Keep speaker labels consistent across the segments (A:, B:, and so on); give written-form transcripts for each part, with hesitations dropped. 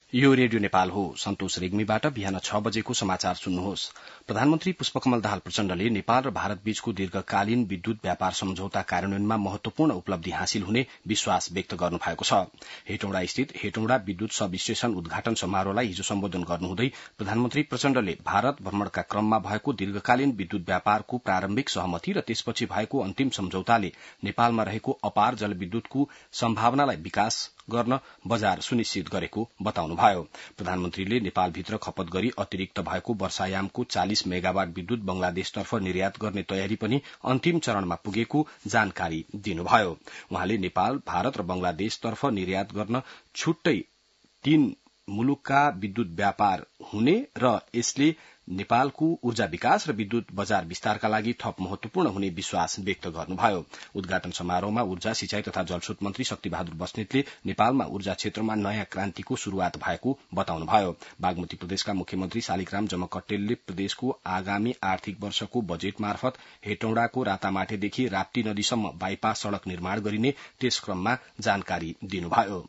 A: यो रेडियो नेपाल हो। सन्तोष रेग्मीबाट बिहान 6 बजेको समाचार सुन्नुहोस्। प्रधानमन्त्री पुष्पकमल दाहाल प्रचण्डले नेपाल र भारत बीचको दीर्घकालीन विद्युत व्यापार सम्झौता कार्यान्वयनमा महत्वपूर्ण उपलब्धि हासिल हुने विश्वास व्यक्त गर्नु भएको छ। हेटौँडा स्थित हेटौँडा विद्युत सब स्टेशन उद्घाटन समारोहलाई हिजो सम्बोधन गर्नुहुँदै प्रधानमन्त्री प्रचण्डले भारत भ्रमणका क्रममा भएको दीर्घकालीन विद्युत व्यापारको प्रारम्भिक सहमति र त्यसपछि भएको अन्तिम सम्झौताले नेपालमा रहेको अपार जलविद्युतको सम्भावनालाई विकास गर्न बजार सुनिश्चित गरेको बताउनुभयो। प्रधानमन्त्रीले नेपालभित्र खपत गरी अतिरिक्त भएको वर्षायामको 40 मेगावाट विद्युत बंगलादेशतर्फ निर्यात गर्ने तयारी पनि अन्तिम चरणमा पुगेको जानकारी दिनुभयो। उहाँले नेपाल, भारत र बंगलादेशतर्फ निर्यात गर्न छुट्टै 3 मुलुकका विद्युत व्यापार हुने र यसले नेपालको ऊर्जा विकास र विद्युत बजार विस्तारका लागि थप महत्वपूर्ण हुने विश्वास व्यक्त गर्नुभयो। उद्घाटन समारोहमा ऊर्जा, सिंचाई तथा जलस्रोत मन्त्री शक्तिबहादुर बस्नेतले नेपालमा ऊर्जा क्षेत्रमा नयाँ क्रान्तिको शुरूआत भएको बताउनुभयो। बागमती प्रदेशका मुख्यमन्त्री शालिग्राम जमकट्टेलले प्रदेशको आगामी आर्थिक वर्षको बजेट मार्फत हेटौँडाको रातामाटेदेखि राप्ती नदीसम्म बाइपास सड़क निर्माण गरिने त्यस क्रममा जानकारी दिनुभयो।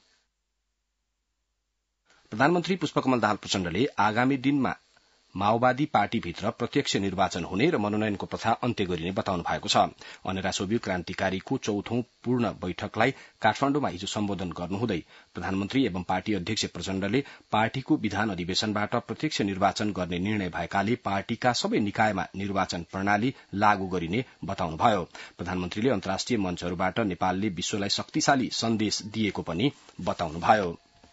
A: प्रधानमन्त्री पुष्पकमल दाहाल प्रचण्डले आगामी दिनमा माओवादी पार्टीभित्र प्रत्यक्ष निर्वाचन हुने र मनोनयनको प्रथा अन्त्य गरिने बताउनु भएको छ। अनेरा सोभियत क्रान्तिकारीको 4औं पूर्ण बैठकलाई काठमाण्डुमा हिजो सम्बोधन गर्नुहुँदै प्रधानमन्त्री एवं पार्टी अध्यक्ष प्रचण्डले पार्टीको विधान अधिवेशनबाट प्रत्यक्ष निर्वाचन गर्ने निर्णय भएकाले पार्टीका सबै निकायमा निर्वाचन प्रणाली लागू गरिने बताउनुभयो। प्रधानमन्त्रीले अन्तर्राष्ट्रिय मञ्चहरूबाट नेपालले विश्वलाई शक्तिशाली सन्देश दिएको पनि बताउनुभयो।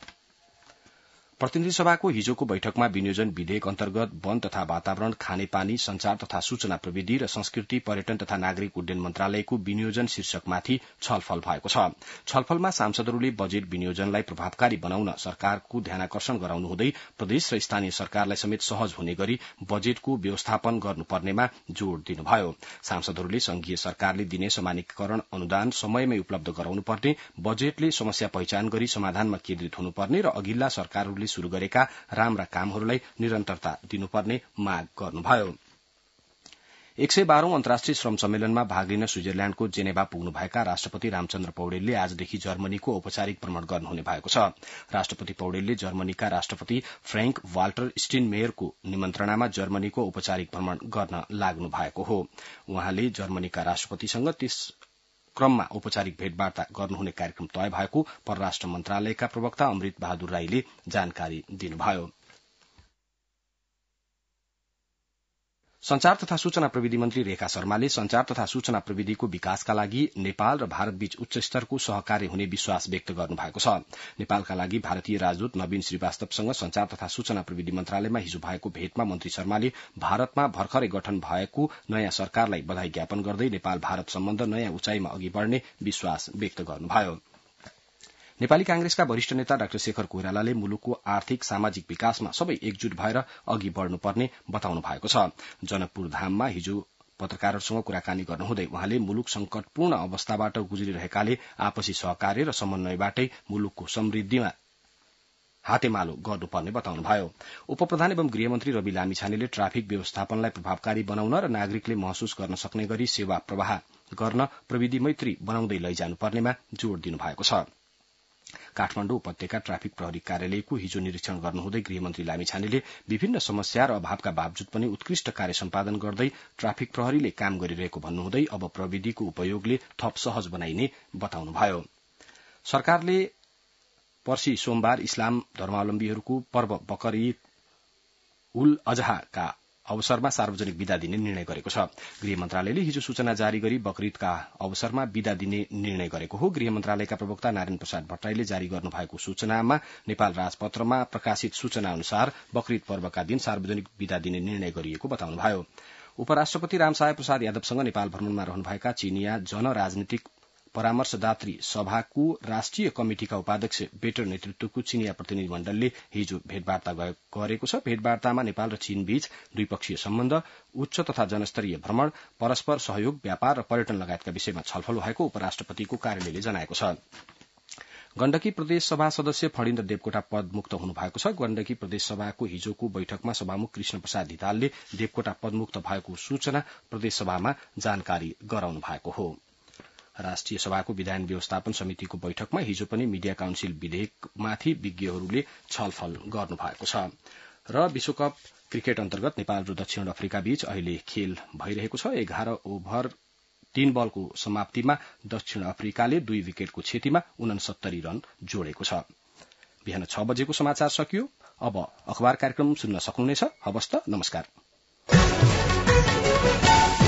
A: प्रतिनिधि सभाको हिजोको बैठकमा विनियोजन विधेयक अन्तर्गत वन तथा वातावरण, खानेपानी, संचार तथा सूचना प्रविधि र संस्कृति, पर्यटन तथा नागरिक उड्डयन मन्त्रालयको विनियोजन शीर्षकमाथि छलफल भएको छ। छलफलमा सांसदहरूले बजेट विनियोजनलाई प्रभावकारी बनाउन सरकारको ध्यानाकर्षण गराउनु हुँदै प्रदेश र स्थानीय सरकारलाई समेत सहज हुने गरी बजेटको व्यवस्थापन गर्नुपर्नेमा जोड़ दिनुभयो। सांसदहरूले संघीय सरकारले दिने समानीकरण अनुदान समयमै उपलब्ध गराउनुपर्ने, बजेटले समस्या पहिचान गरी समाधानमा केन्द्रित हुनुपर्ने र अघिल्ला सरकारहरूले शुरू गरेका राम्रा कामहरूलाई निरन्तरता दिनुपर्ने माग गर्नुभयो। 112औं अन्तर्राष्ट्रिय श्रम सम्मेलनमा भाग लिन स्विजरल्याण्डको जेनेभा पुग्नुभएका राष्ट्रपति रामचन्द्र पौडेलले आजदेखि जर्मनीको औपचारिक भ्रमण गर्नुहुने भएको छ। राष्ट्रपति पौडेलले जर्मनीका राष्ट्रपति फ्रैंक वाल्टर स्टिनमेयरको निमन्त्रणामा जर्मनीको औपचारिक भ्रमण गर्न लाग्नु भएको हो। उहाँले जर्मनीका राष्ट्रपतिसँग त्यस क्रममा औपचारिक भेटवार्ता गर्नुहुने कार्यक्रम तय भएको परराष्ट्र मन्त्रालयका प्रवक्ता अमृत बहादुर राईले जानकारी दिनुभयो। संचार तथा सूचना प्रविधि मन्त्री रेखा शर्माले संचार तथा सूचना प्रविधिको विकासका लागि नेपाल र भारत बीच उच्च स्तरको सहकार्य हुने विश्वास व्यक्त गर्नु भएको छ। नेपालका लागि भारतीय राजदूत नवीन श्रीवास्तवसँग संचार तथा सूचना प्रविधि मन्त्रालयमा हिजो भएको भेटमा मन्त्री शर्माले भारतमा भर्खरै गठन भएको नयाँ सरकारलाई बधाई ज्ञापन गर्दै नेपाल भारत सम्बन्ध नयाँ उचाइमा अघि बढ़ने विश्वास व्यक्त गर्नुभयो। नेपाली कांग्रेसका वरिष्ठ नेता डाक्टर शेखर कोइरालाले मुलुकको आर्थिक सामाजिक विकासमा सबै एकजुट भएर अघि बढ़नुपर्ने बताउनु भएको छ। जनकपुर धाममा हिजो पत्रकारहरूसँग कुराकानी गर्नुहुँदै उहाँले मुलुक संकटपूर्ण अवस्थाबाट गुज्रिरहेकाले आपसी सहकार्य र समन्वयबाटै मुलुकको समृद्धिमा हातेमालो गर्नुपर्ने बताउनुभयो। उपप्रधान एवं गृहमन्त्री रवि लामिछानेले ट्राफिक व्यवस्थापनलाई प्रभावकारी बनाउन र नागरिकले महसुस गर्न सक्ने गरी सेवा प्रवाह गर्न प्रविधि मैत्री बनाउँदै लैजानुपर्नेमा जोड़ दिनुभएको छ। काठमाण्डु उपत्यका ट्राफिक प्रहरी कार्यालयको हिजो निरीक्षण गर्नुहुँदै गृहमन्त्री लामिछानेले विभिन्न समस्या र अभावका बावजुद पनि उत्कृष्ट कार्य सम्पादन गर्दै ट्राफिक प्रहरीले काम गरिरहेको भन्नुहुँदै अब प्रविधिको उपयोगले थप सहज बनाइने बताउनुभयो। सरकारले पर्सि सोमबार इस्लाम धर्मावलम्बीहरूको पर्व बकर ईद उल अजहाका अवसरमा सार्वजनिक विदा दिने निर्णय गरेको छ। गृह मन्त्रालयले हिजो सूचना जारी गरी बकरीदका अवसरमा विदा दिने निर्णय गरेको हो। गृह मन्त्रालयका प्रवक्ता नारायण प्रसाद भट्टराईले जारी गर्नुभएको सूचनामा नेपाल राजपत्रमा प्रकाशित सूचना अनुसार बकरीद पर्वका दिन सार्वजनिक विदा दिने निर्णय गरिएको बताउनुभयो। उपराष्ट्रपति रामसहाय प्रसाद यादवसँग नेपाल भ्रमणमा रहनुभएका चीनिया जन राजनीतिक परामर्शदात्री सभाको राष्ट्रिय कमिटिका उपाध्यक्ष बेटर नेतृत्वको चीनिया प्रतिनिधि मण्डलले हिजो भेटवार्ता गरेको छ। भेटवार्तामा नेपाल र चीन बीच द्विपक्षीय सम्बन्ध, उच्च तथा जनस्तरीय भ्रमण, परस्पर सहयोग, व्यापार र पर्यटन लगायतका विषयमा छलफल भएको उपराष्ट्रपतिको कार्यालयले जनाएको छ। गण्डकी प्रदेश सभा सदस्य फणिन्द्र देवकोटा पदमुक्त हुनुभएको छ। गण्डकी प्रदेश सभाको हिजोको बैठकमा सभामुख कृष्ण प्रसाद धितालले देवकोटा पदमुक्त भएको सूचना प्रदेश सभामा जानकारी गराउनु भएको हो। राष्ट्रिय सभाको विधायन व्यवस्थापन समितिको बैठकमा हिजो पनि मीडिया काउन्सिल विधेयकमाथि विज्ञहरूले छलफल गर्नु भएको छ। र विश्वकप क्रिकेट अन्तर्गत नेपाल र दक्षिण अफ्रिका बीच अहिले खेल भइरहेको छ। 11 ओभर 3 बलको समाप्तिमा दक्षिण अफ्रिकाले 2 विकेटको क्षतिमा 69 रन जोडेको छ। बिहान 6 बजेको समाचार सकियो। अब अखबार कार्यक्रम सुन्न सक्नुहुनेछ। हवस् त, नमस्कार।